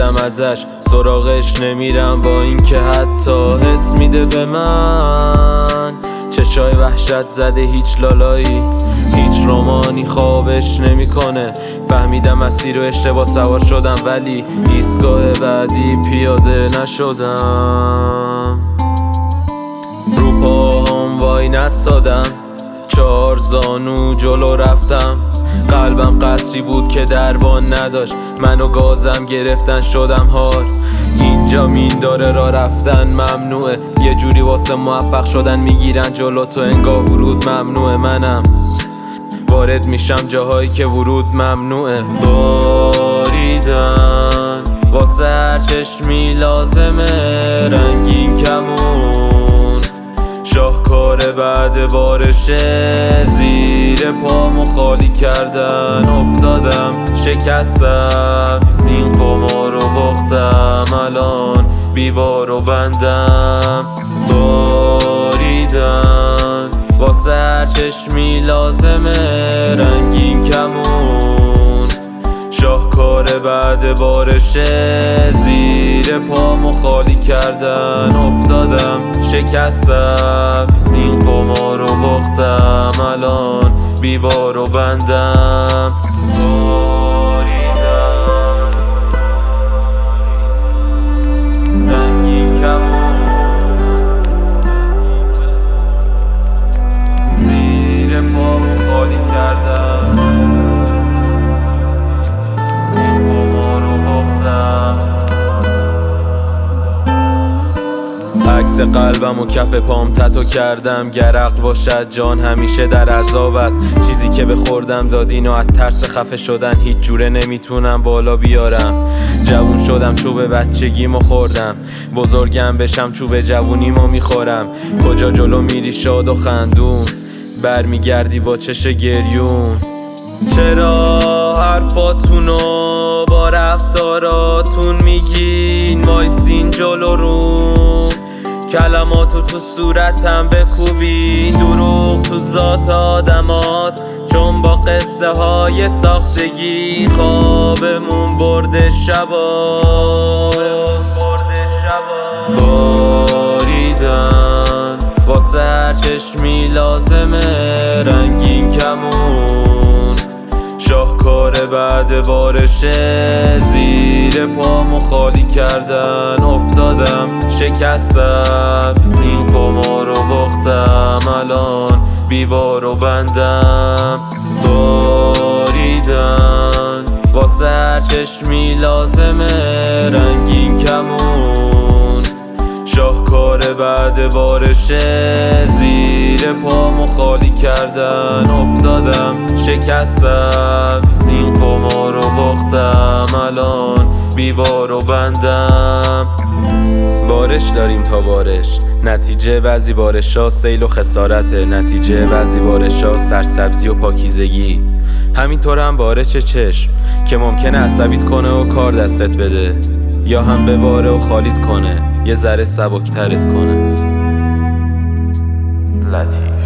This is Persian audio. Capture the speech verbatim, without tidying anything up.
میگیرم ازش، سراغش نمیرم با اینکه حتی حس میده به من. چشای وحشت زده هیچ لالایی، هیچ رومانی خوابش نمیکنه. فهمیدم مسیر رو اشتباه سوار شدم، ولی ایستگاه بعدی پیاده نشدم. رو پاهم وای نستادم، چهار زانو جلو رفتم. قلبم قصری بود که دربان نداشت، منو گازم گرفتن شدم هار. اینجا مین داره را رفتن ممنوعه، یه جوری واسه موفق شدن میگیرن جلو تو، انگار ورود ممنوعه. منم وارد میشم جاهایی که ورود ممنوعه. باریدن واسه هر چشمی لازمه رنگین کمون، شاهکار بعد بارشه. زیر پامو خالی کردن افتادم، شکستم این قمار رو باختم، الان بیبار و بندم. باریدن واسه هر چشمی لازمه رنگین کمون، شاهکار بعد بارشه. زیر پامو خالی کردن افتادم، شکستم این قمار رو باختم، الان بیبار و بندم. باریدم رنگین کمون، زیر پامو خالی کردم، این قمار رو باختم. عکس قلبم و کف پام تتو کردم، گر عقل باشد جان همیشه در عذاب است. چیزی که به خوردم دادین و از ترس خفه شدن هیچ جوره نمیتونم بالا بیارم. جوون شدم چوب بچگیمو خوردم، بزرگم بشم چوب جوونیمو میخورم. کجا جلو میری شاد و خندون، برمیگردی با چش گریون. چرا حرفاتونو با رفتاراتون میگین، وایسین جلو روم، کلماتو تو صورتم بکوبین. دروغ تو ذات آدم هاست، چون با قصه های ساختگی خوابمون برده شبا. باریدن واسه هر چشمی لازمه رنگین کمون، شاهکار بعد بارشه. زیر پامو خالی کردن افتادم، شکستم این قمار رو باختم، الان بیبار و بندم. باریدن واسه هر چشمی لازمه رنگین کمون، شاهکار بعد بارشه. زیر پامو خالی کردن افتادم، شکستم این قمار رو باختم، الان بیبار و بندم. بارش داریم تا بارش، نتیجه بعضی بارشا سیل و خسارته، نتیجه بعضی بارشا سرسبزی و پاکیزگی. همینطور هم بارش چشم که ممکنه عصبیت کنه و کار دستت بده، یا هم بباره و خالیت کنه یه ذره سبکترت کنه. لطیف